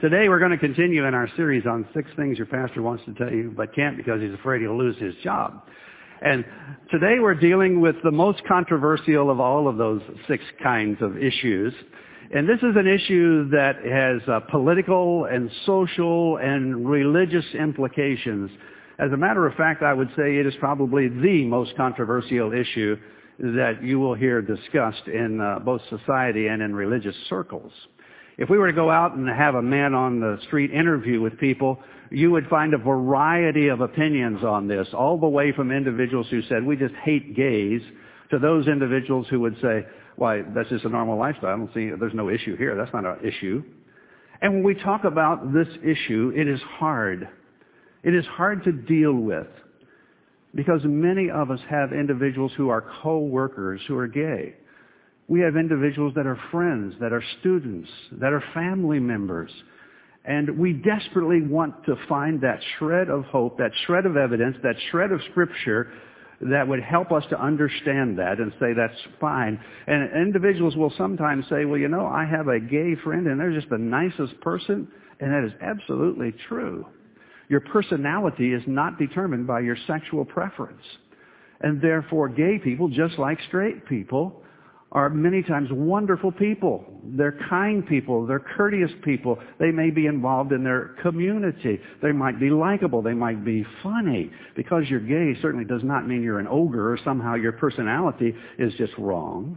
Today we're going to continue in our series on 6 things your pastor wants to tell you but can't because he's afraid he'll lose his job. And today we're dealing with the most controversial of all of those 6 kinds of issues. And this is an issue that has political and social and religious implications. As a matter of fact, I would say it is probably the most controversial issue that you will hear discussed in both society and in religious circles. If we were to go out and have a man on the street interview with people, you would find a variety of opinions on this, all the way from individuals who said, we just hate gays, to those individuals who would say, why, that's just a normal lifestyle. I don't see, there's no issue here. That's not an issue. And when we talk about this issue, it is hard. It is hard to deal with because many of us have individuals who are co-workers who are gay. We have individuals that are friends, that are students, that are family members. And we desperately want to find that shred of hope, that shred of evidence, that shred of Scripture that would help us to understand that and say that's fine. And individuals will sometimes say, well, you know, I have a gay friend and they're just the nicest person. And that is absolutely true. Your personality is not determined by your sexual preference. And therefore, gay people, just like straight people, are many times wonderful people. They're kind people. They're courteous people. They may be involved in their community. They might be likable. They might be funny. Because you're gay certainly does not mean you're an ogre or somehow your personality is just wrong.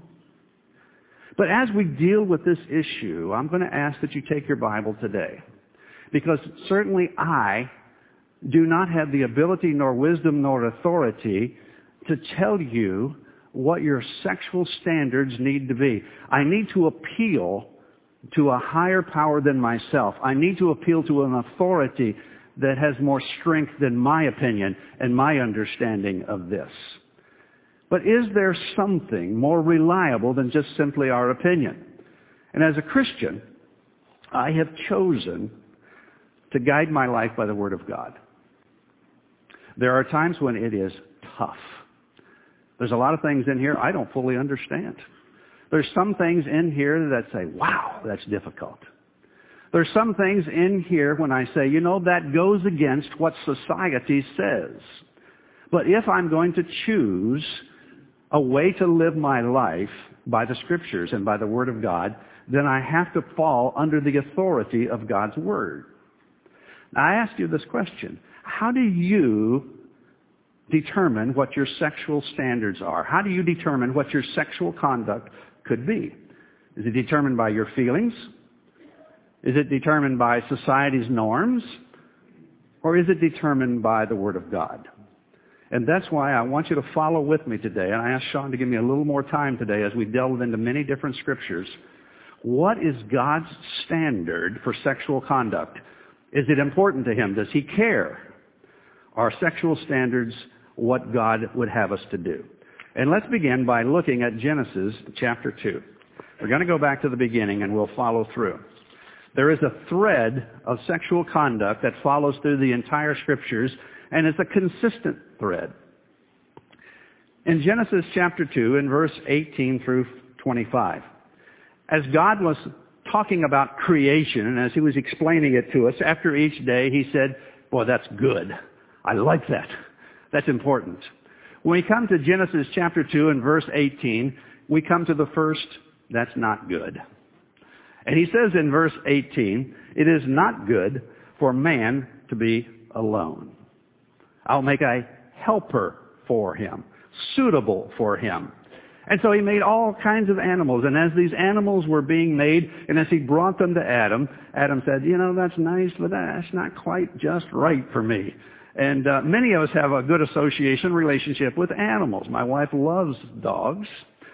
But as we deal with this issue, I'm going to ask that you take your Bible today. Because certainly I do not have the ability nor wisdom nor authority to tell you what your sexual standards need to be. I need to appeal to a higher power than myself. I need to appeal to an authority that has more strength than my opinion and my understanding of this. But is there something more reliable than just simply our opinion? And as a Christian, I have chosen to guide my life by the Word of God. There are times when it is tough. There's a lot of things in here I don't fully understand. There's some things in here that say, wow, that's difficult. There's some things in here when I say, you know, that goes against what society says. But if I'm going to choose a way to live my life by the Scriptures and by the Word of God, then I have to fall under the authority of God's Word. Now, I ask you this question. How do you determine what your sexual standards are? How do you determine what your sexual conduct could be? Is it determined by your feelings? Is it determined by society's norms? Or is it determined by the Word of God? And that's why I want you to follow with me today. And I asked Sean to give me a little more time today as we delve into many different Scriptures. What is God's standard for sexual conduct? Is it important to Him? Does He care? Are sexual standards what God would have us to do? And let's begin by looking at Genesis chapter 2. We're going to go back to the beginning and we'll follow through. There is a thread of sexual conduct that follows through the entire Scriptures, and it's a consistent thread. In Genesis chapter 2, in verse 18 through 25, as God was talking about creation, and as He was explaining it to us, after each day He said, boy, that's good. I like that. That's important. When we come to Genesis chapter 2 and verse 18, we come to the first, that's not good. And He says in verse 18, it is not good for man to be alone. I'll make a helper for him, suitable for him. And so He made all kinds of animals. And as these animals were being made, and as He brought them to Adam, Adam said, you know, that's nice, but that's not quite just right for me. And many of us have a good association relationship with animals. My wife loves dogs.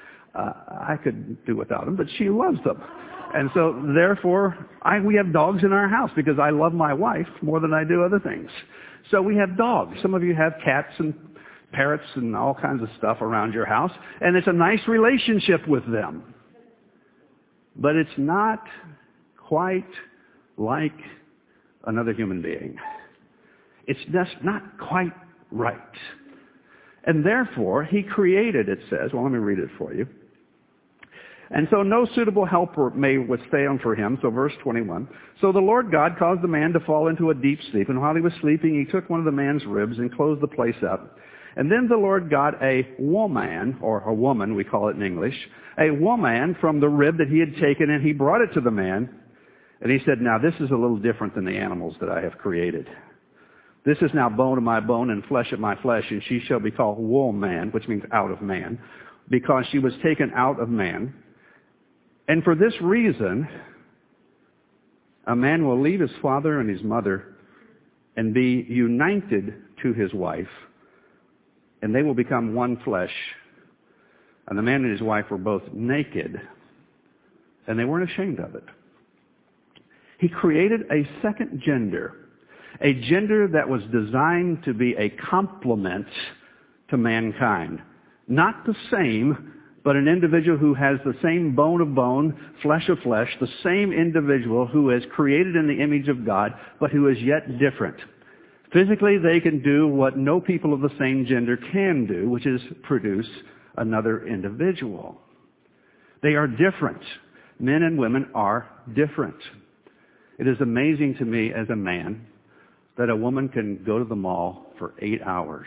I could do without them, but she loves them. And so, therefore, we have dogs in our house because I love my wife more than I do other things. So we have dogs. Some of you have cats and parrots and all kinds of stuff around your house, and it's a nice relationship with them. But it's not quite like another human being. It's just not quite right. And therefore, He created, it says, well, let me read it for you. And so no suitable helper may withstand for him. So verse 21. So the Lord God caused the man to fall into a deep sleep. And while he was sleeping, he took one of the man's ribs and closed the place up. And then the Lord got a woman, or a woman, we call it in English, a woman from the rib that he had taken, and he brought it to the man. And he said, now this is a little different than the animals that I have created. This is now bone of my bone and flesh of my flesh, and she shall be called woman, which means out of man, because she was taken out of man. And for this reason, a man will leave his father and his mother and be united to his wife, and they will become one flesh. And the man and his wife were both naked, and they weren't ashamed of it. He created a second gender, a gender that was designed to be a complement to mankind. Not the same, but an individual who has the same bone of bone, flesh of flesh, the same individual who is created in the image of God, but who is yet different. Physically, they can do what no people of the same gender can do, which is produce another individual. They are different. Men and women are different. It is amazing to me as a man that a woman can go to the mall for 8 hours.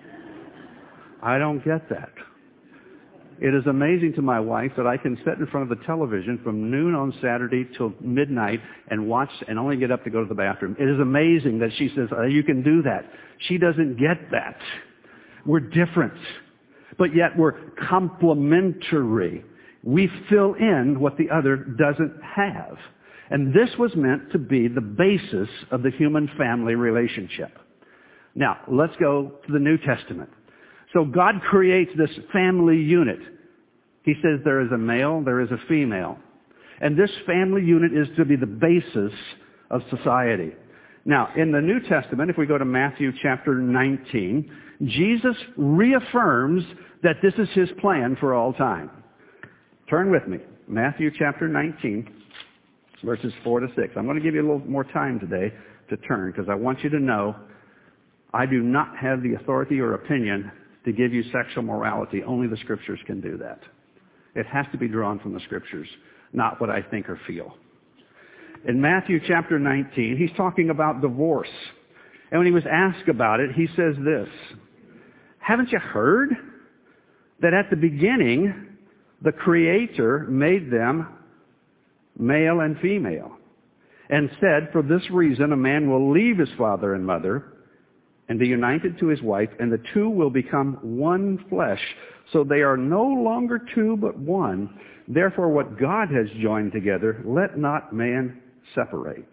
I don't get that. It is amazing to my wife that I can sit in front of the television from noon on Saturday till midnight and watch and only get up to go to the bathroom. It is amazing that she says, you can do that. She doesn't get that. We're different, but yet we're complementary. We fill in what the other doesn't have. And this was meant to be the basis of the human family relationship. Now, let's go to the New Testament. So God creates this family unit. He says there is a male, there is a female. And this family unit is to be the basis of society. Now, in the New Testament, if we go to Matthew chapter 19, Jesus reaffirms that this is his plan for all time. Turn with me. Matthew chapter 19, verses 4 to 6. I'm going to give you a little more time today to turn, because I want you to know I do not have the authority or opinion to give you sexual morality. Only the Scriptures can do that. It has to be drawn from the Scriptures, not what I think or feel. In Matthew chapter 19, he's talking about divorce. And when he was asked about it, he says this, haven't you heard that at the beginning the Creator made them male and female, and said, for this reason a man will leave his father and mother and be united to his wife, and the two will become one flesh. So they are no longer two, but one. Therefore, what God has joined together, let not man separate.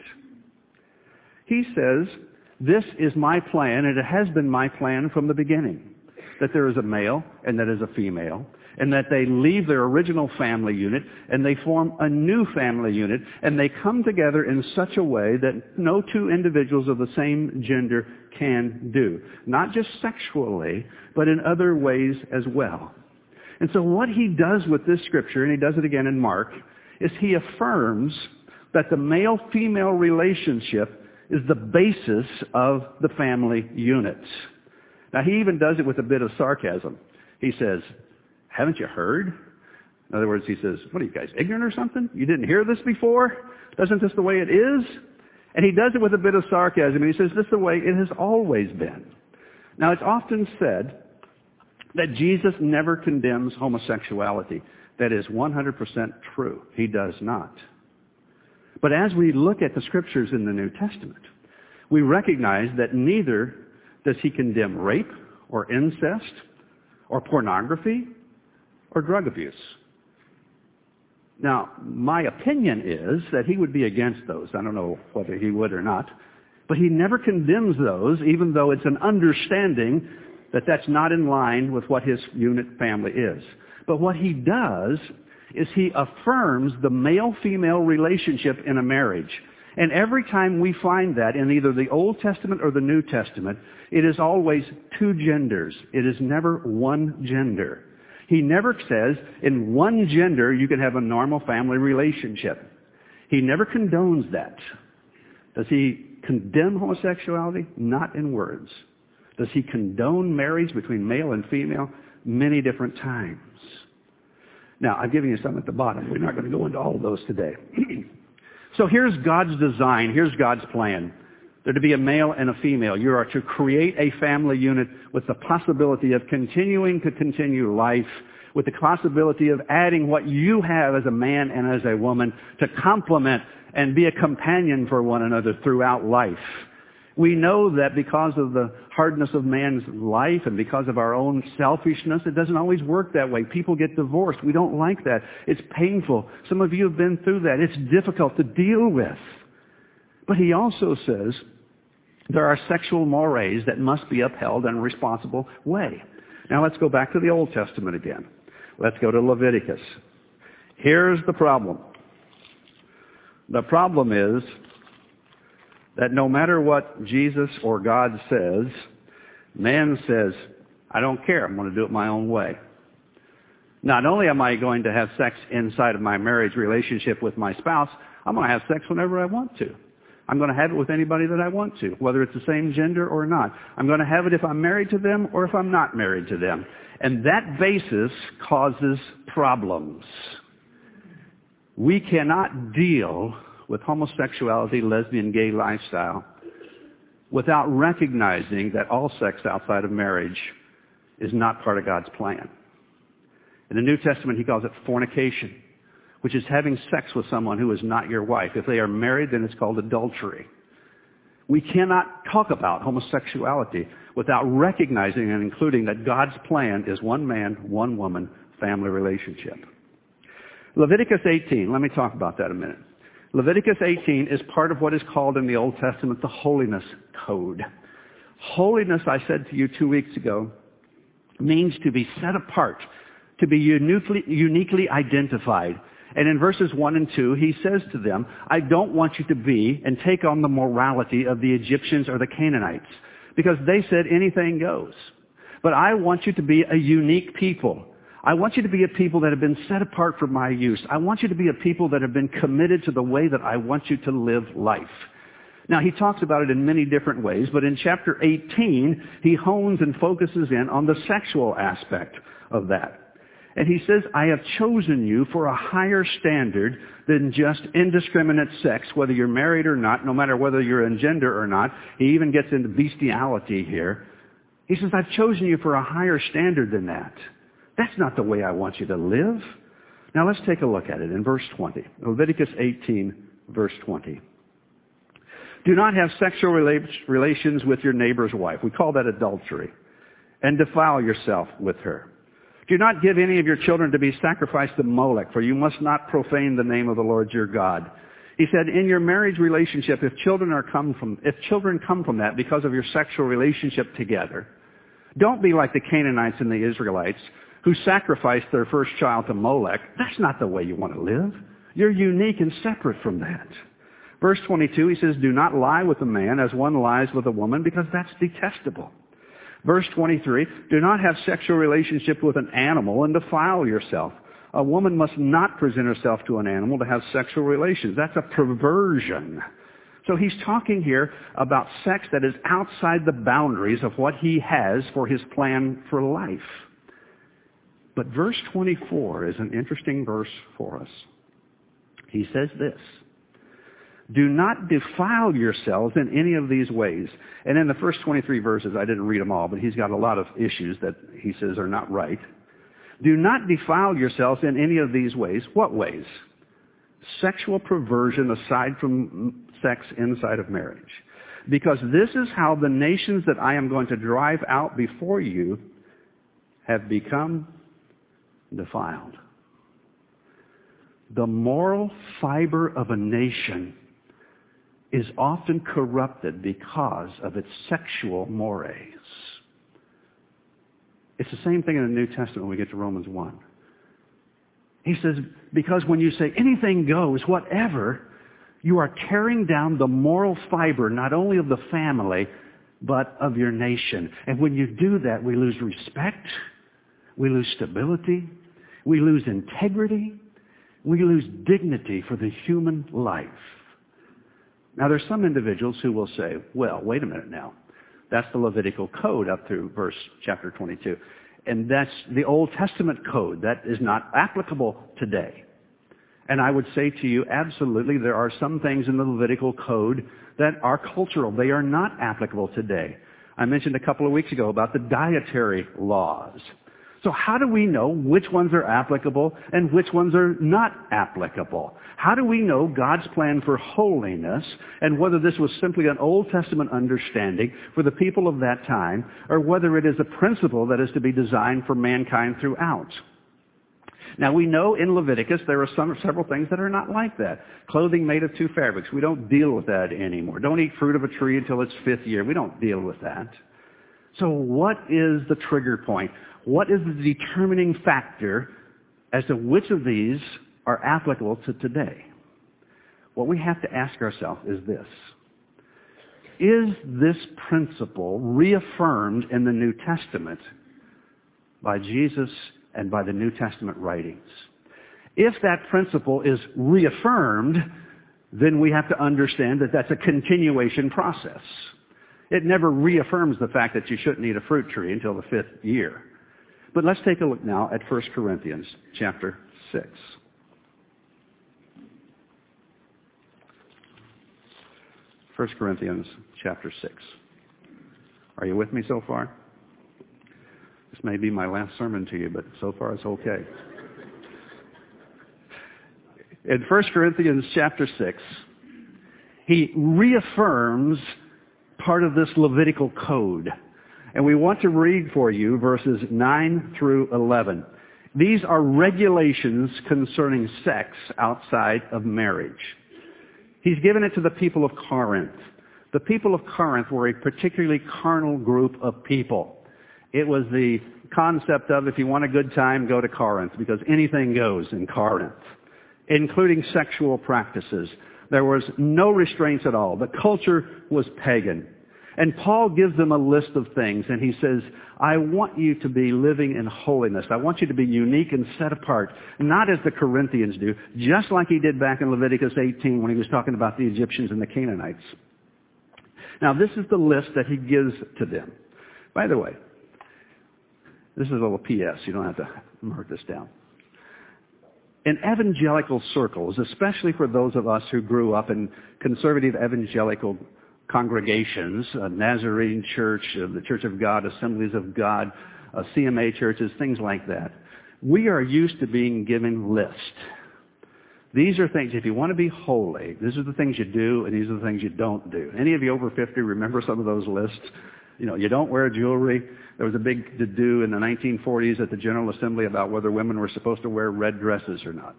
He says, this is my plan, and it has been my plan from the beginning, that there is a male and that is a female, and that they leave their original family unit and they form a new family unit, and they come together in such a way that no two individuals of the same gender can do. Not just sexually, but in other ways as well. And so what he does with this scripture, and he does it again in Mark, is he affirms that the male-female relationship is the basis of the family unit. Now he even does it with a bit of sarcasm. He says, haven't you heard? In other words, he says, what are you guys, ignorant or something? You didn't hear this before? Isn't this the way it is? And he does it with a bit of sarcasm. And he says, this is the way it has always been. Now, it's often said that Jesus never condemns homosexuality. That is 100% true. He does not. But as we look at the scriptures in the New Testament, we recognize that neither does he condemn rape or incest or pornography or drug abuse. Now, my opinion is that he would be against those. I don't know whether he would or not. But he never condemns those, even though it's an understanding that that's not in line with what his unit family is. But what he does is he affirms the male-female relationship in a marriage. And every time we find that in either the Old Testament or the New Testament, it is always two genders. It is never one gender. He never says, in one gender you can have a normal family relationship. He never condones that. Does he condemn homosexuality? Not in words. Does he condone marriage between male and female? Many different times. Now, I've given you some at the bottom. We're not going to go into all of those today. So here's God's design. Here's God's plan. There to be a male and a female. You are to create a family unit with the possibility of continuing to continue life, with the possibility of adding what you have as a man and as a woman to complement and be a companion for one another throughout life. We know that because of the hardness of man's life and because of our own selfishness, it doesn't always work that way. People get divorced. We don't like that. It's painful. Some of you have been through that. It's difficult to deal with. But he also says there are sexual mores that must be upheld in a responsible way. Now let's go back to the Old Testament again. Let's go to Leviticus. Here's the problem. The problem is that no matter what Jesus or God says, man says, I don't care. I'm going to do it my own way. Not only am I going to have sex inside of my marriage relationship with my spouse, I'm going to have sex whenever I want to. I'm going to have it with anybody that I want to, whether it's the same gender or not. I'm going to have it if I'm married to them or if I'm not married to them. And that basis causes problems. We cannot deal with homosexuality, lesbian, gay lifestyle without recognizing that all sex outside of marriage is not part of God's plan. In the New Testament, he calls it fornication, which is having sex with someone who is not your wife. If they are married, then it's called adultery. We cannot talk about homosexuality without recognizing and including that God's plan is one man, one woman, family relationship. Leviticus 18, let me talk about that a minute. Leviticus 18 is part of what is called in the Old Testament the Holiness Code. Holiness, I said to you 2 weeks ago, means to be set apart, to be uniquely identified. And in verses 1 and 2, he says to them, I don't want you to be and take on the morality of the Egyptians or the Canaanites, because they said anything goes. But I want you to be a unique people. I want you to be a people that have been set apart for my use. I want you to be a people that have been committed to the way that I want you to live life. Now, he talks about it in many different ways, but in chapter 18, he hones and focuses in on the sexual aspect of that. And he says, I have chosen you for a higher standard than just indiscriminate sex, whether you're married or not, no matter whether you're in gender or not. He even gets into bestiality here. He says, I've chosen you for a higher standard than that. That's not the way I want you to live. Now let's take a look at it in verse 20. Leviticus 18, verse 20. Do not have sexual relations with your neighbor's wife. We call that adultery. And defile yourself with her. Do not give any of your children to be sacrificed to Molech, for you must not profane the name of the Lord your God. He said, in your marriage relationship, if children come from that because of your sexual relationship together, don't be like the Canaanites and the Israelites who sacrificed their first child to Molech. That's not the way you want to live. You're unique and separate from that. Verse 22, he says, do not lie with a man as one lies with a woman, because that's detestable. Verse 23, do not have sexual relationship with an animal and defile yourself. A woman must not present herself to an animal to have sexual relations. That's a perversion. So he's talking here about sex that is outside the boundaries of what he has for his plan for life. But verse 24 is an interesting verse for us. He says this, do not defile yourselves in any of these ways. And in the first 23 verses, I didn't read them all, but he's got a lot of issues that he says are not right. Do not defile yourselves in any of these ways. What ways? Sexual perversion aside from sex inside of marriage. Because this is how the nations that I am going to drive out before you have become defiled. The moral fiber of a nation is often corrupted because of its sexual mores. It's the same thing in the New Testament when we get to Romans 1. He says, because when you say anything goes, whatever, you are tearing down the moral fiber not only of the family, but of your nation. And when you do that, we lose respect, we lose stability, we lose integrity, we lose dignity for the human life. Now, there's some individuals who will say, well, wait a minute now. That's the Levitical code up through chapter 22. And that's the Old Testament code. That is not applicable today. And I would say to you, absolutely, there are some things in the Levitical code that are cultural. They are not applicable today. I mentioned a couple of weeks ago about the dietary laws. So how do we know which ones are applicable and which ones are not applicable? How do we know God's plan for holiness and whether this was simply an Old Testament understanding for the people of that time or whether it is a principle that is to be designed for mankind throughout? Now we know in Leviticus there are several things that are not like that. Clothing made of two fabrics. We don't deal with that anymore. Don't eat fruit of a tree until its 5th year. We don't deal with that. So what is the trigger point? What is the determining factor as to which of these are applicable to today? What we have to ask ourselves is this. Is this principle reaffirmed in the New Testament by Jesus and by the New Testament writings? If that principle is reaffirmed, then we have to understand that that's a continuation process. It never reaffirms the fact that you shouldn't eat a fruit tree until the 5th year. But let's take a look now at 1 Corinthians chapter 6. 1 Corinthians chapter 6. Are you with me so far? This may be my last sermon to you, but so far it's okay. In 1 Corinthians chapter 6, he reaffirms part of this Levitical code. And we want to read for you verses 9 through 11. These are regulations concerning sex outside of marriage. He's given it to the people of Corinth. The people of Corinth were a particularly carnal group of people. It was the concept of if you want a good time, go to Corinth, because anything goes in Corinth, including sexual practices. There was no restraints at all. The culture was pagan. And Paul gives them a list of things, and he says, I want you to be living in holiness. I want you to be unique and set apart, not as the Corinthians do, just like he did back in Leviticus 18 when he was talking about the Egyptians and the Canaanites. Now, this is the list that he gives to them. By the way, this is a little PS. You don't have to mark this down. In evangelical circles, especially for those of us who grew up in conservative evangelical congregations, Nazarene Church, the Church of God, Assemblies of God, CMA churches, things like that. We are used to being given lists. These are things, if you want to be holy, these are the things you do and these are the things you don't do. Any of you over 50 remember some of those lists? You know, you don't wear jewelry. There was a big to-do in the 1940s at the General Assembly about whether women were supposed to wear red dresses or not.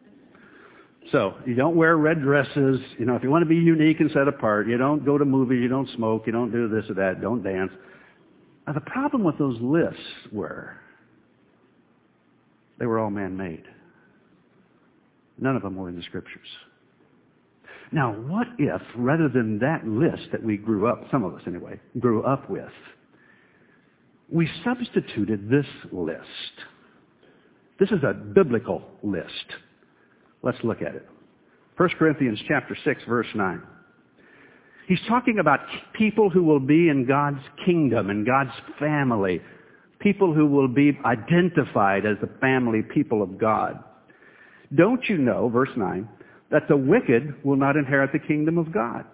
So, you don't wear red dresses. You know, if you want to be unique and set apart, you don't go to movies, you don't smoke, you don't do this or that, don't dance. Now, the problem with those lists were they were all man-made. None of them were in the Scriptures. Now, what if, rather than that list that we grew up, some of us anyway, grew up with, we substituted this list? This is a biblical list. Let's look at it. 1 Corinthians chapter 6, verse 9. He's talking about people who will be in God's kingdom, in God's family. People who will be identified as the family people of God. Don't you know, verse 9, that the wicked will not inherit the kingdom of God?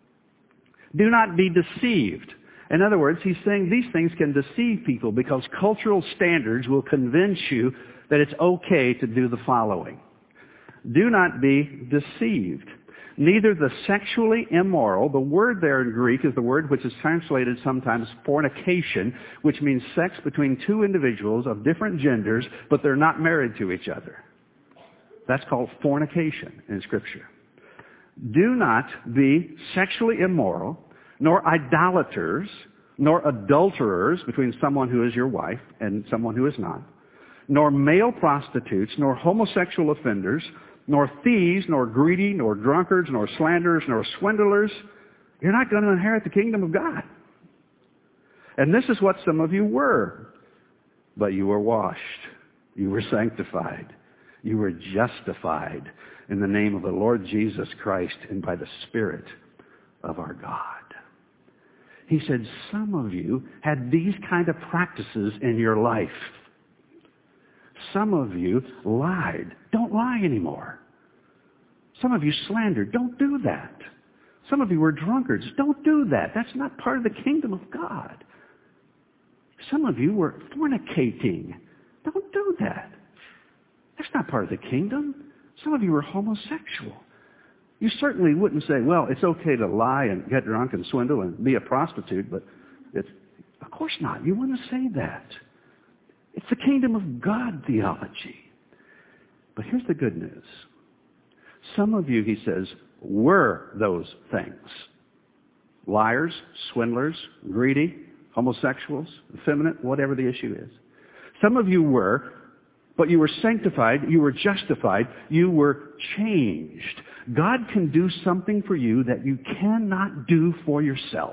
Do not be deceived. In other words, he's saying these things can deceive people because cultural standards will convince you that it's okay to do the following. Do not be deceived. Neither the sexually immoral, the word there in Greek is the word which is translated sometimes fornication, which means sex between two individuals of different genders, but they're not married to each other. That's called fornication in Scripture. Do not be sexually immoral, nor idolaters, nor adulterers between someone who is your wife and someone who is not, nor male prostitutes, nor homosexual offenders, nor thieves, nor greedy, nor drunkards, nor slanderers, nor swindlers. You're not going to inherit the kingdom of God. And this is what some of you were. But you were washed. You were sanctified. You were justified in the name of the Lord Jesus Christ and by the Spirit of our God. He said, some of you had these kind of practices in your life. Some of you lied. Don't lie anymore. Some of you slandered. Don't do that. Some of you were drunkards. Don't do that. That's not part of the kingdom of God. Some of you were fornicating. Don't do that. That's not part of the kingdom. Some of you were homosexual. You certainly wouldn't say, well, it's okay to lie and get drunk and swindle and be a prostitute, but of course not. You wouldn't say that. It's the kingdom of God theology. But here's the good news. Some of you, he says, were those things. Liars, swindlers, greedy, homosexuals, effeminate, whatever the issue is. Some of you were, but you were sanctified, you were justified, you were changed. God can do something for you that you cannot do for yourself.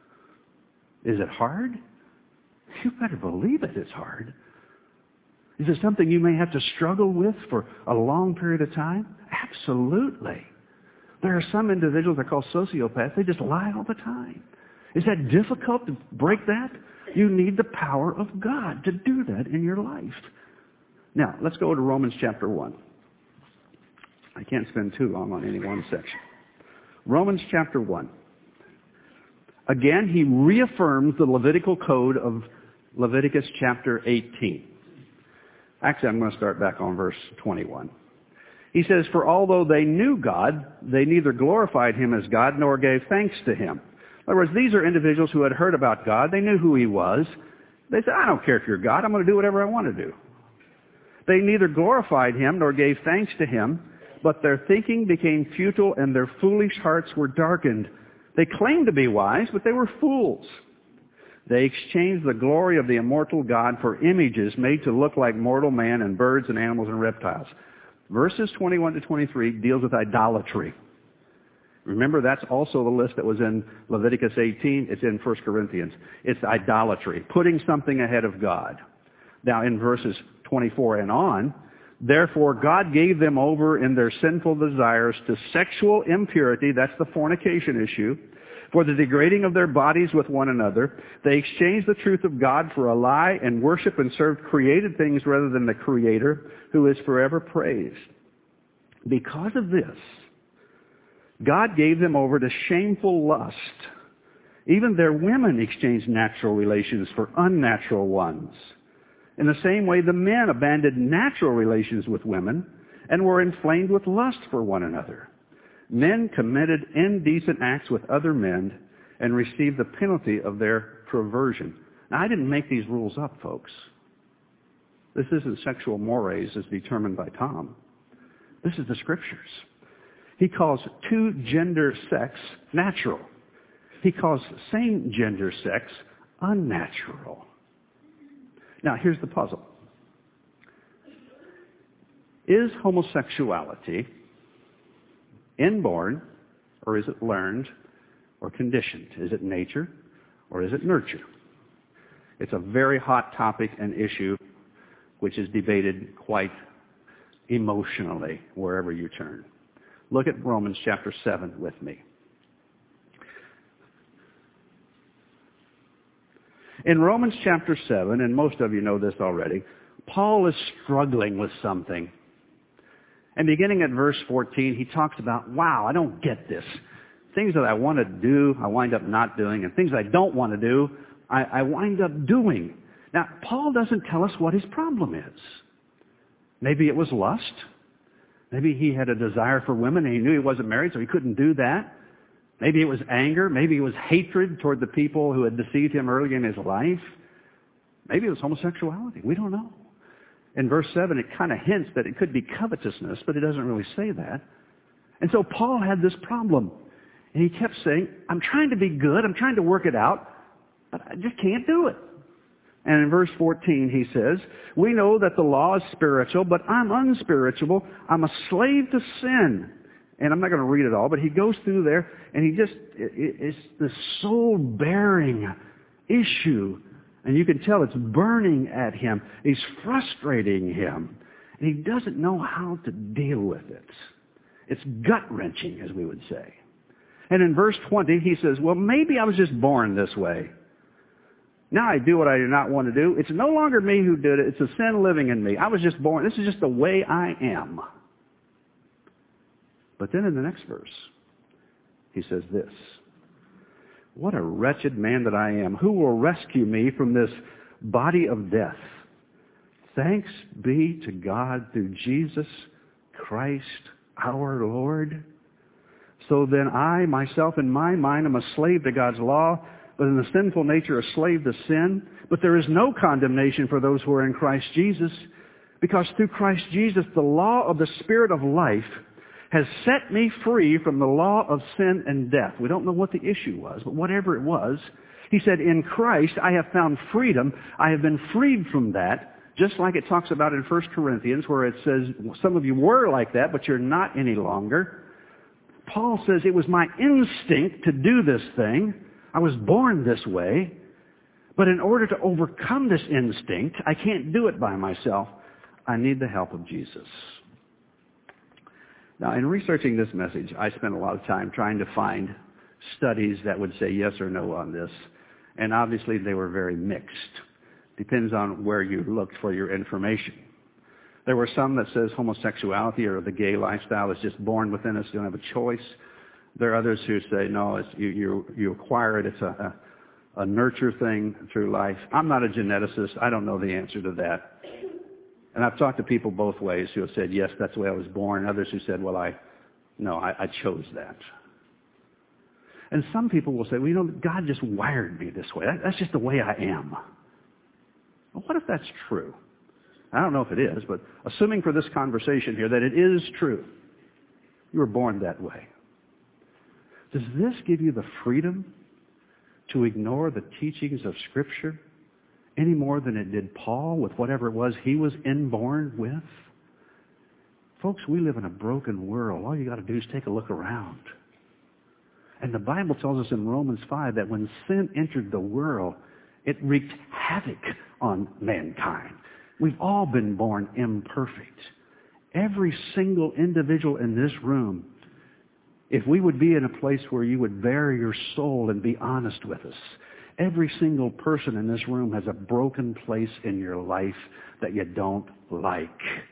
Is it hard? You better believe it, it's hard. Is it something you may have to struggle with for a long period of time? Absolutely. There are some individuals that are called sociopaths. They just lie all the time. Is that difficult to break that? You need the power of God to do that in your life. Now, let's go to Romans chapter 1. I can't spend too long on any one section. Romans chapter 1. Again, he reaffirms the Levitical code of Leviticus chapter 18. Actually, I'm going to start back on verse 21. He says, for although they knew God, they neither glorified him as God nor gave thanks to him. In other words, these are individuals who had heard about God. They knew who he was. They said, I don't care if you're God. I'm going to do whatever I want to do. They neither glorified him nor gave thanks to him, but their thinking became futile and their foolish hearts were darkened. They claimed to be wise, but they were fools. They exchanged the glory of the immortal God for images made to look like mortal man and birds and animals and reptiles. Verses 21 to 23 deals with idolatry. Remember, that's also the list that was in Leviticus 18. It's in 1 Corinthians. It's idolatry, putting something ahead of God. Now, in verses 24 and on, therefore God gave them over in their sinful desires to sexual impurity, that's the fornication issue, for the degrading of their bodies with one another. They exchanged the truth of God for a lie and worship and served created things rather than the Creator, who is forever praised. Because of this, God gave them over to shameful lust. Even their women exchanged natural relations for unnatural ones. In the same way, the men abandoned natural relations with women and were inflamed with lust for one another. Men committed indecent acts with other men and received the penalty of their perversion. Now, I didn't make these rules up, folks. This isn't sexual mores as determined by Tom. This is the Scriptures. He calls two-gender sex natural. He calls same-gender sex unnatural. Now, here's the puzzle. Is homosexuality inborn, or is it learned, or conditioned? Is it nature, or is it nurture? It's a very hot topic and issue which is debated quite emotionally wherever you turn. Look at Romans chapter 7 with me. In Romans chapter 7, and most of you know this already, Paul is struggling with something. And beginning at verse 14, he talks about, wow, I don't get this. Things that I want to do, I wind up not doing, and things I don't want to do, I wind up doing. Now, Paul doesn't tell us what his problem is. Maybe it was lust. Maybe he had a desire for women and he knew he wasn't married, so he couldn't do that. Maybe it was anger. Maybe it was hatred toward the people who had deceived him early in his life. Maybe it was homosexuality. We don't know. In verse 7, it kind of hints that it could be covetousness, but it doesn't really say that. And so Paul had this problem. And he kept saying, I'm trying to be good. I'm trying to work it out, but I just can't do it. And in verse 14, he says, we know that the law is spiritual, but I'm unspiritual. I'm a slave to sin. And I'm not going to read it all, but he goes through there, and it's this soul-bearing issue. And you can tell it's burning at him. He's frustrating him. And he doesn't know how to deal with it. It's gut-wrenching, as we would say. And in verse 20, he says, well, maybe I was just born this way. Now I do what I do not want to do. It's no longer me who did it. It's a sin living in me. I was just born. This is just the way I am. But then in the next verse, he says this, what a wretched man that I am. Who will rescue me from this body of death? Thanks be to God through Jesus Christ our Lord. So then I, myself, in my mind, am a slave to God's law, but in the sinful nature a slave to sin. But there is no condemnation for those who are in Christ Jesus, because through Christ Jesus the law of the Spirit of life has set me free from the law of sin and death. We don't know what the issue was, but whatever it was, he said, in Christ I have found freedom. I have been freed from that, just like it talks about in 1 Corinthians, where it says, some of you were like that, but you're not any longer. Paul says, it was my instinct to do this thing. I was born this way. But in order to overcome this instinct, I can't do it by myself. I need the help of Jesus. Now, in researching this message, I spent a lot of time trying to find studies that would say yes or no on this. And obviously, they were very mixed. Depends on where you looked for your information. There were some that says homosexuality or the gay lifestyle is just born within us. You don't have a choice. There are others who say, no, it's, you acquire it. It's a nurture thing through life. I'm not a geneticist. I don't know the answer to that. And I've talked to people both ways who have said, yes, that's the way I was born. Others who said, well, I chose that. And some people will say, well, God just wired me this way. That's just the way I am. Well, what if that's true? I don't know if it is, but assuming for this conversation here that it is true, you were born that way. Does this give you the freedom to ignore the teachings of Scripture any more than it did Paul with whatever it was he was inborn with? Folks, we live in a broken world. All you got to do is take a look around. And the Bible tells us in Romans 5 that when sin entered the world, it wreaked havoc on mankind. We've all been born imperfect. Every single individual in this room, if we would be in a place where you would bare your soul and be honest with us, every single person in this room has a broken place in your life that you don't like.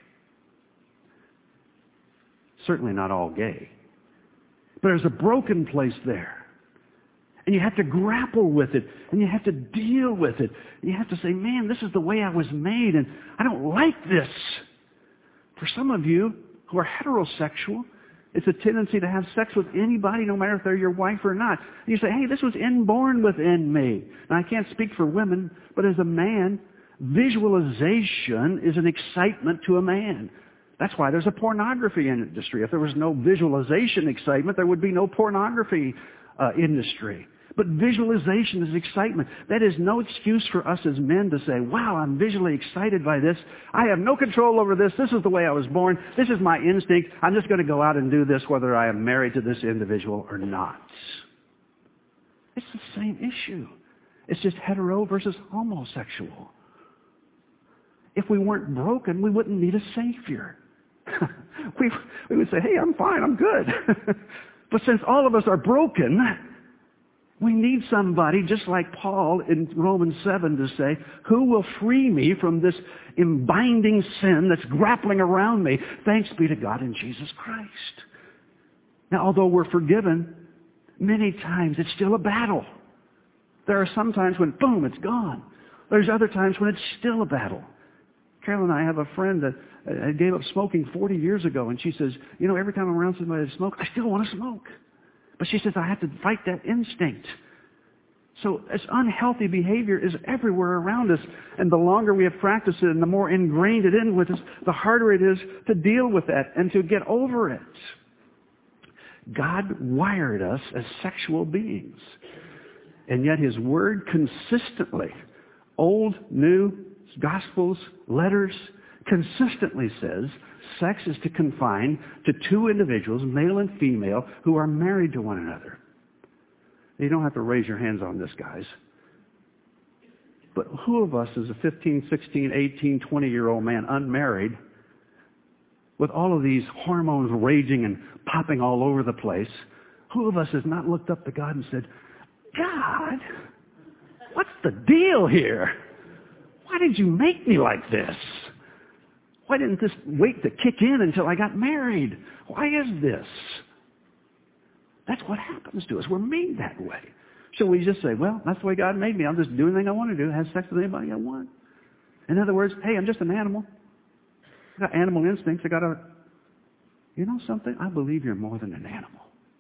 Certainly not all gay. But there's a broken place there. And you have to grapple with it. And you have to deal with it. And you have to say, man, this is the way I was made. And I don't like this. For some of you who are heterosexual, it's a tendency to have sex with anybody, no matter if they're your wife or not. And you say, hey, this was inborn within me. And I can't speak for women, but as a man, visualization is an excitement to a man. That's why there's a pornography industry. If there was no visualization excitement, there would be no pornography industry. But visualization is excitement. That is no excuse for us as men to say, wow, I'm visually excited by this. I have no control over this. This is the way I was born. This is my instinct. I'm just going to go out and do this whether I am married to this individual or not. It's the same issue. It's just hetero versus homosexual. If we weren't broken, we wouldn't need a Savior. we would say, hey, I'm fine. I'm good. But since all of us are broken, we need somebody, just like Paul in Romans 7, to say, who will free me from this binding sin that's grappling around me? Thanks be to God in Jesus Christ. Now, although we're forgiven, many times it's still a battle. There are some times when, boom, it's gone. There's other times when it's still a battle. Carol and I have a friend that gave up smoking 40 years ago, and she says, you know, every time I'm around somebody that smokes, I still want to smoke. But she says, I have to fight that instinct. So this unhealthy behavior is everywhere around us. And the longer we have practiced it and the more ingrained it in with us, the harder it is to deal with that and to get over it. God wired us as sexual beings. And yet His Word consistently, Old, New, Gospels, letters, consistently says sex is to confine to two individuals, male and female, who are married to one another. You don't have to raise your hands on this, guys. But who of us is a 15, 16, 18, 20-year-old man unmarried with all of these hormones raging and popping all over the place? Who of us has not looked up to God and said, God, what's the deal here? Why did you make me like this? Why didn't this wait to kick in until I got married? Why is this? That's what happens to us. We're made that way. So we just say, well, that's the way God made me. I'll just do anything I want to do, have sex with anybody I want. In other words, hey, I'm just an animal. I got animal instincts. You know something? I believe you're more than an animal.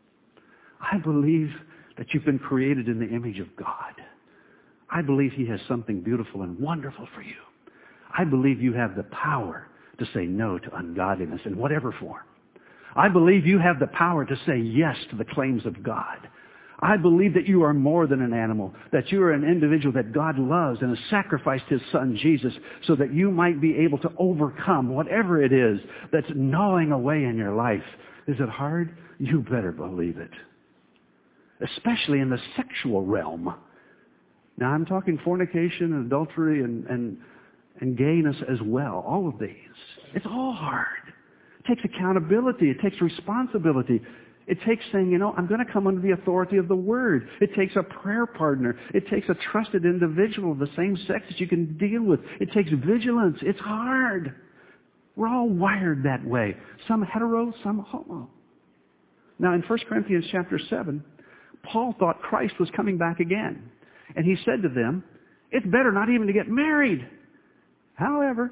I believe that you've been created in the image of God. I believe He has something beautiful and wonderful for you. I believe you have the power to say no to ungodliness in whatever form. I believe you have the power to say yes to the claims of God. I believe that you are more than an animal, that you are an individual that God loves and has sacrificed His Son Jesus so that you might be able to overcome whatever it is that's gnawing away in your life. Is it hard? You better believe it. Especially in the sexual realm. Now I'm talking fornication and adultery and gayness as well. All of these. It's all hard. It takes accountability. It takes responsibility. It takes saying, I'm going to come under the authority of the Word. It takes a prayer partner. It takes a trusted individual of the same sex that you can deal with. It takes vigilance. It's hard. We're all wired that way. Some hetero, some homo. Now in 1 Corinthians chapter 7, Paul thought Christ was coming back again. And he said to them, it's better not even to get married. However,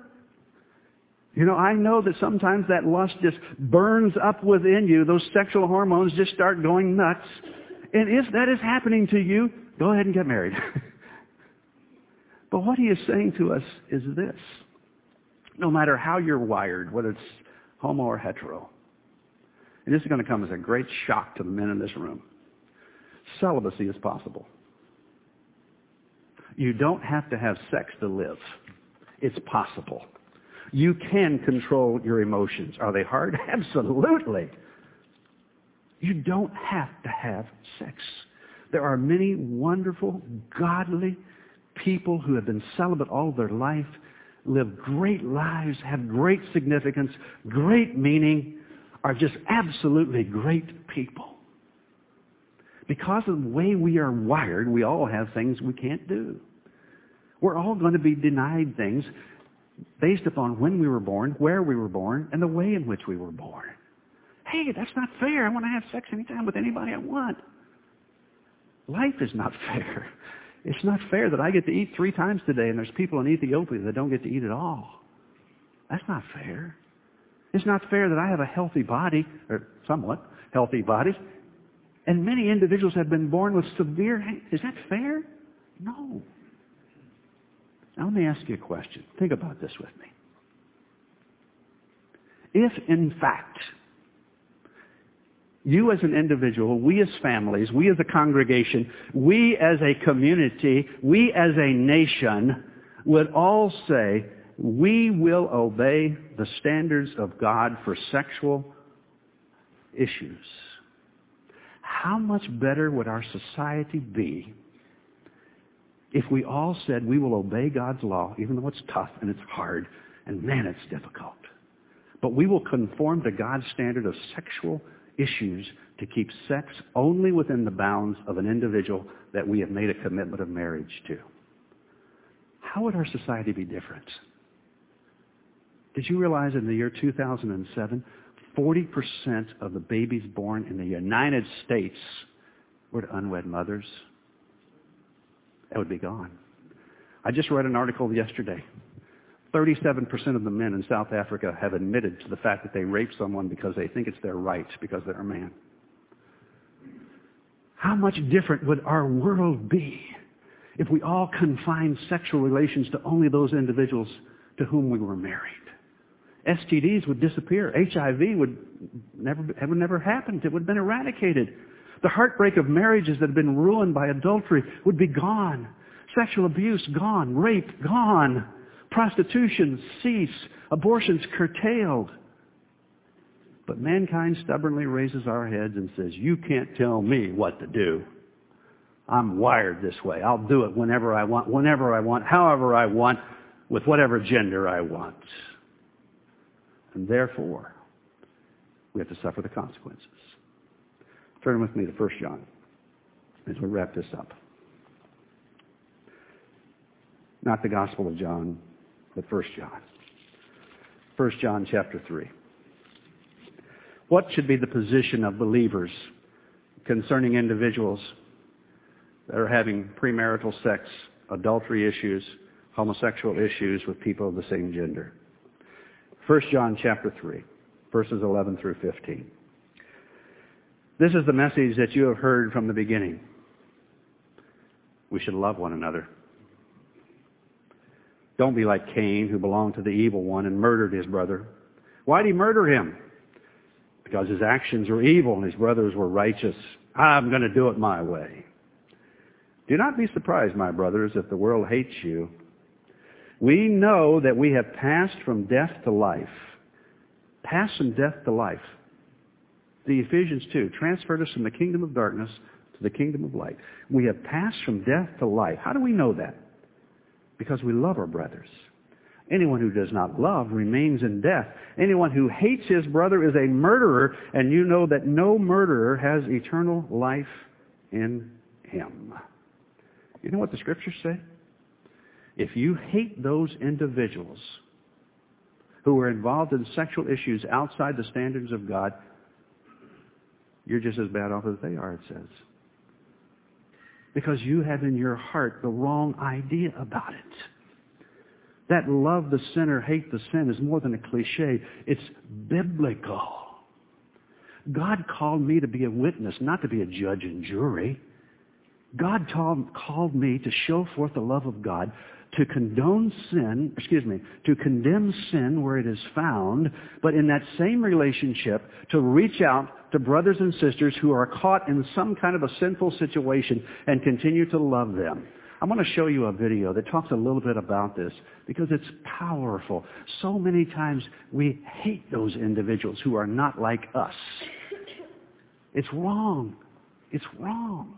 I know that sometimes that lust just burns up within you. Those sexual hormones just start going nuts. And if that is happening to you, go ahead and get married. But what he is saying to us is this. No matter how you're wired, whether it's homo or hetero, and this is going to come as a great shock to the men in this room, celibacy is possible. You don't have to have sex to live. It's possible. You can control your emotions. Are they hard? Absolutely. You don't have to have sex. There are many wonderful, godly people who have been celibate all their life, live great lives, have great significance, great meaning, are just absolutely great people. Because of the way we are wired, we all have things we can't do. We're all going to be denied things based upon when we were born, where we were born, and the way in which we were born. Hey, that's not fair. I want to have sex anytime with anybody I want. Life is not fair. It's not fair that I get to eat 3 times today and there's people in Ethiopia that don't get to eat at all. That's not fair. It's not fair that I have a healthy body, or somewhat healthy body, and many individuals have been born with severe... Is that fair? No. Now let me ask you a question. Think about this with me. If, in fact, you as an individual, we as families, we as a congregation, we as a community, we as a nation would all say, we will obey the standards of God for sexual issues, how much better would our society be if we all said we will obey God's law, even though it's tough and it's hard, and man, it's difficult. But we will conform to God's standard of sexual issues to keep sex only within the bounds of an individual that we have made a commitment of marriage to. How would our society be different? Did you realize in the year 2007, 40% of the babies born in the United States were to unwed mothers? That would be gone. I just read an article yesterday. 37% of the men in South Africa have admitted to the fact that they raped someone because they think it's their right because they're a man. How much different would our world be if we all confined sexual relations to only those individuals to whom we were married? STDs would disappear. HIV would never happen. It would have been eradicated. The heartbreak of marriages that have been ruined by adultery would be gone. Sexual abuse, gone. Rape, gone. Prostitution, cease. Abortions, curtailed. But mankind stubbornly raises our heads and says, you can't tell me what to do. I'm wired this way. I'll do it whenever I want, however I want, with whatever gender I want. And therefore, we have to suffer the consequences. Turn with me to 1 John as we wrap this up. Not the Gospel of John, but 1 John. 1 John chapter 3. What should be the position of believers concerning individuals that are having premarital sex, adultery issues, homosexual issues with people of the same gender? 1 John chapter 3, verses 11 through 15. This is the message that you have heard from the beginning. We should love one another. Don't be like Cain, who belonged to the evil one and murdered his brother. Why did he murder him? Because his actions were evil and his brothers were righteous. I'm going to do it my way. Do not be surprised, my brothers, if the world hates you. We know that we have passed from death to life. Passed from death to life. The Ephesians 2 transferred us from the kingdom of darkness to the kingdom of light. We have passed from death to life. How do we know that? Because we love our brothers. Anyone who does not love remains in death. Anyone who hates his brother is a murderer, and you know that no murderer has eternal life in him. You know what the Scriptures say? If you hate those individuals who are involved in sexual issues outside the standards of God, you're just as bad off as they are, it says. Because you have in your heart the wrong idea about it. That love the sinner, hate the sin is more than a cliche. It's biblical. God called me to be a witness, not to be a judge and jury. God called me to show forth the love of God, to condemn sin where it is found, but in that same relationship, to reach out to brothers and sisters who are caught in some kind of a sinful situation and continue to love them. I'm going to show you a video that talks a little bit about this because it's powerful. So many times we hate those individuals who are not like us. It's wrong. It's wrong.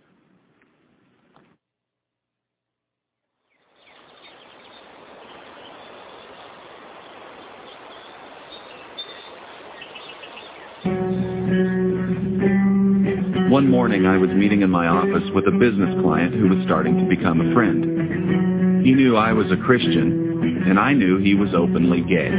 One morning I was meeting in my office with a business client who was starting to become a friend. He knew I was a Christian, and I knew he was openly gay.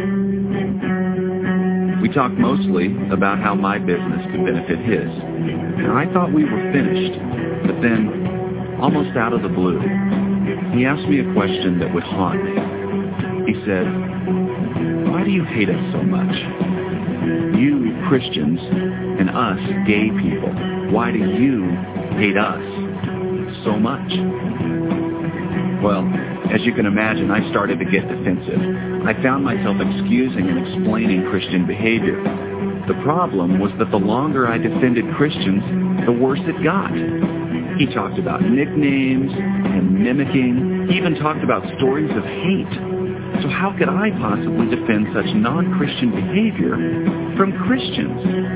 We talked mostly about how my business could benefit his. And I thought we were finished, but then, almost out of the blue, he asked me a question that would haunt me. He said, "Why do you hate us so much? You Christians and us gay people, why do you hate us so much?" Well, as you can imagine, I started to get defensive. I found myself excusing and explaining Christian behavior. The problem was that the longer I defended Christians, the worse it got. He talked about nicknames and mimicking. He even talked about stories of hate. So how could I possibly defend such non-Christian behavior from Christians?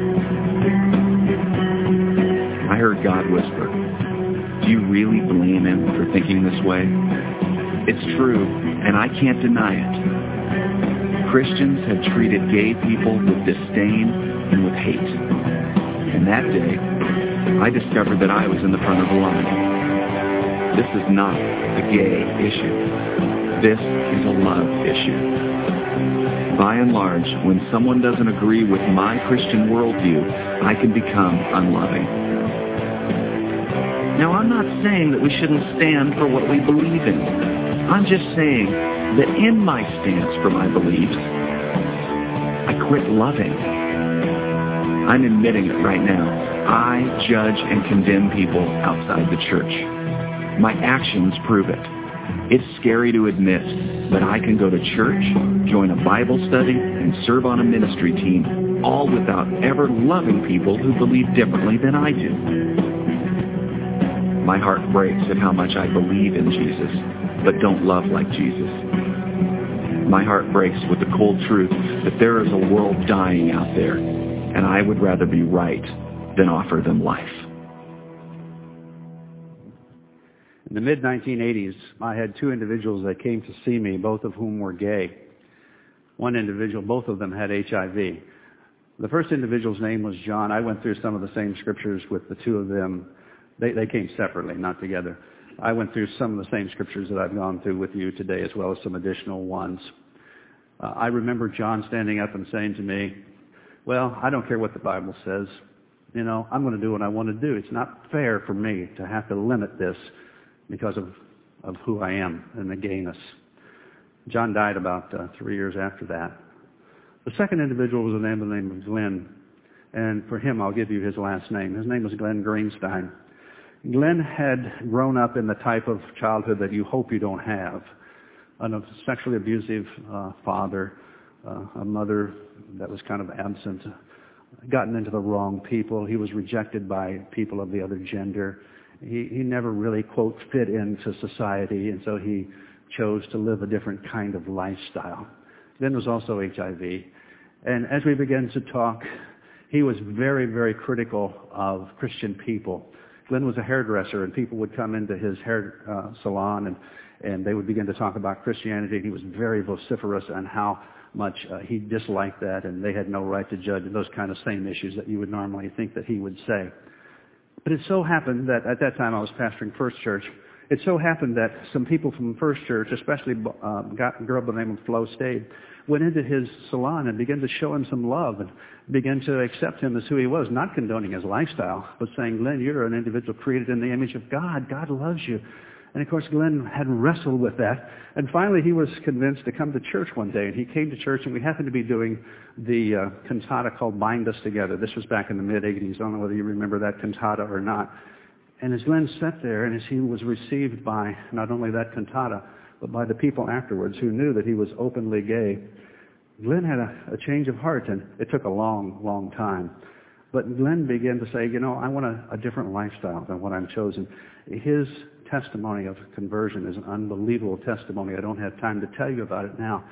I heard God whisper, "Do you really blame him for thinking this way? It's true, and I can't deny it. Christians have treated gay people with disdain and with hate. And that day, I discovered that I was in the front of the line. This is not a gay issue. This is a love issue. By and large, when someone doesn't agree with my Christian worldview, I can become unloving. Now, I'm not saying that we shouldn't stand for what we believe in. I'm just saying that in my stance for my beliefs, I quit loving. I'm admitting it right now. I judge and condemn people outside the church. My actions prove it. It's scary to admit, but I can go to church, join a Bible study, and serve on a ministry team, all without ever loving people who believe differently than I do. My heart breaks at how much I believe in Jesus, but don't love like Jesus. My heart breaks with the cold truth that there is a world dying out there, and I would rather be right than offer them life. In the mid-1980s, I had two individuals that came to see me, both of whom were gay. One individual, both of them had HIV. The first individual's name was John. I went through some of the same scriptures with the two of them. They came separately, not together. I went through some of the same scriptures that I've gone through with you today, as well as some additional ones. I remember John standing up and saying to me, well, I don't care what the Bible says. You know, I'm going to do what I want to do. It's not fair for me to have to limit this because of who I am and the gayness. John died about 3 years after that. The second individual was a man by the name of Glenn. And for him, I'll give you his last name. His name was Glenn Greenstein. Glenn had grown up in the type of childhood that you hope you don't have. A sexually abusive father, a mother that was kind of absent, gotten into the wrong people. He was rejected by people of the other gender. He never really, quote, fit into society, and so he chose to live a different kind of lifestyle. Glenn was also HIV. And as we began to talk, he was very, very critical of Christian people. Glenn was a hairdresser, and people would come into his hair salon, and they would begin to talk about Christianity. He was very vociferous on how much he disliked that, and they had no right to judge, and those kind of same issues that you would normally think that he would say. But it so happened that at that time I was pastoring First Church. It so happened that some people from First Church, especially a girl by the name of Flo Stade, went into his salon and began to show him some love and began to accept him as who he was, not condoning his lifestyle, but saying, Glenn, you're an individual created in the image of God. God loves you. And of course, Glenn had wrestled with that. And finally, he was convinced to come to church one day. And he came to church, and we happened to be doing the cantata called Bind Us Together. This was back in the mid-'80s. I don't know whether you remember that cantata or not. And as Glenn sat there, and as he was received by not only that cantata, but by the people afterwards who knew that he was openly gay, Glenn had a change of heart, and it took a long, long time. But Glenn began to say, you know, I want a different lifestyle than what I'm chosen. His testimony of conversion is an unbelievable testimony. I don't have time to tell you about it now.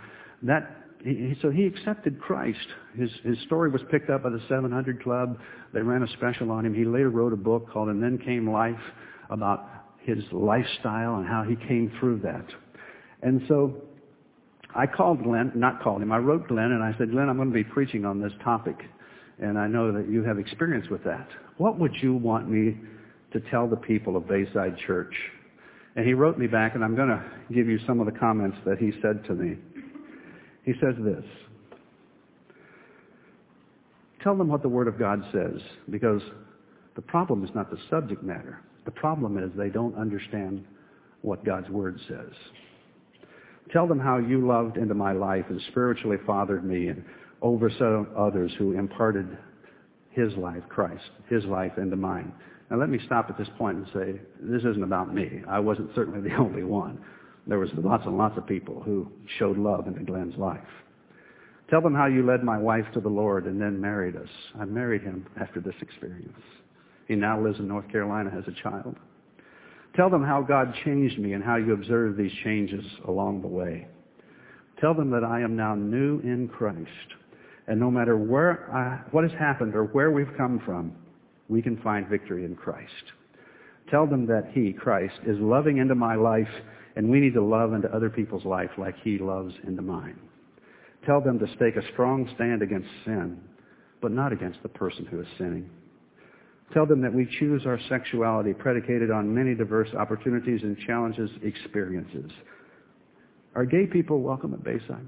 So he accepted Christ. His story was picked up by the 700 Club. They ran a special on him. He later wrote a book called And Then Came Life about his lifestyle and how he came through that. And so I called Glenn, not called him, I wrote Glenn and I said, Glenn, I'm going to be preaching on this topic. And I know that you have experience with that. What would you want me to tell the people of Bayside Church? And he wrote me back, and I'm going to give you some of the comments that he said to me. He says this: tell them what the Word of God says, because the problem is not the subject matter. The problem is they don't understand what God's Word says. Tell them how you loved into my life and spiritually fathered me and oversaw others who imparted His life, Christ, His life into mine. Now let me stop at this point and say, this isn't about me. I wasn't certainly the only one. There was lots and lots of people who showed love into Glenn's life. Tell them how you led my wife to the Lord and then married us. I married him after this experience. He now lives in North Carolina, has a child. Tell them how God changed me and how you observed these changes along the way. Tell them that I am now new in Christ. And no matter what has happened or where we've come from, we can find victory in Christ. Tell them that He, Christ, is loving into my life, and we need to love into other people's life like He loves into mine. Tell them to take a strong stand against sin, but not against the person who is sinning. Tell them that we choose our sexuality predicated on many diverse opportunities and challenges, experiences. Are gay people welcome at Bayside?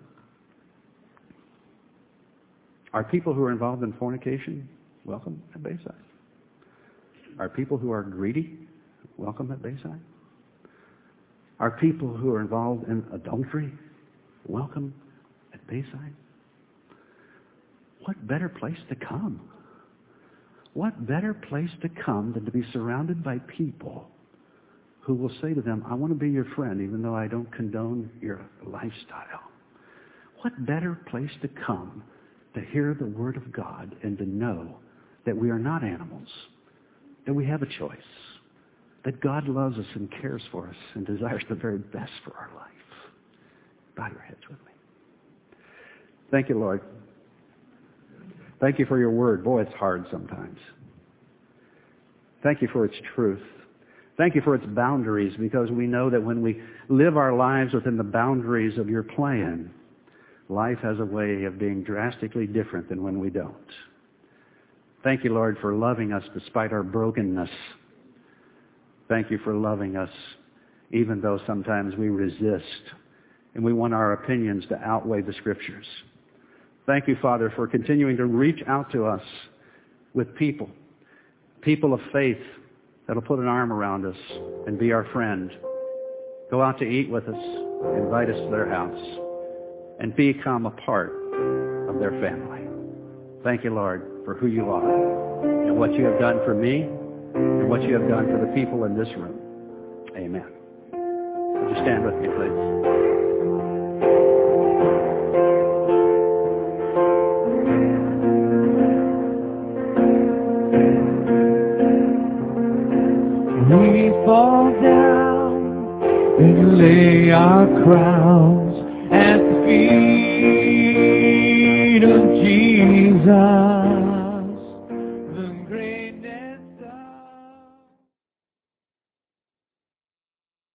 Are people who are involved in fornication welcome at Bayside? Are people who are greedy welcome at Bayside? Are people who are involved in adultery welcome at Bayside? What better place to come? What better place to come than to be surrounded by people who will say to them, I want to be your friend even though I don't condone your lifestyle. What better place to come to hear the Word of God and to know that we are not animals, that we have a choice, that God loves us and cares for us and desires the very best for our life. Bow your heads with me. Thank you, Lord. Thank you for your Word. Boy, it's hard sometimes. Thank you for its truth. Thank you for its boundaries, because we know that when we live our lives within the boundaries of your plan, life has a way of being drastically different than when we don't. Thank you, Lord, for loving us despite our brokenness. Thank you for loving us even though sometimes we resist and we want our opinions to outweigh the Scriptures. Thank you, Father, for continuing to reach out to us with people of faith that'll put an arm around us and be our friend. Go out to eat with us, invite us to their house, and become a part of their family. Thank you, Lord, for who you are and what you have done for me and what you have done for the people in this room. Amen. Would you stand with me, please? We fall down and lay our crown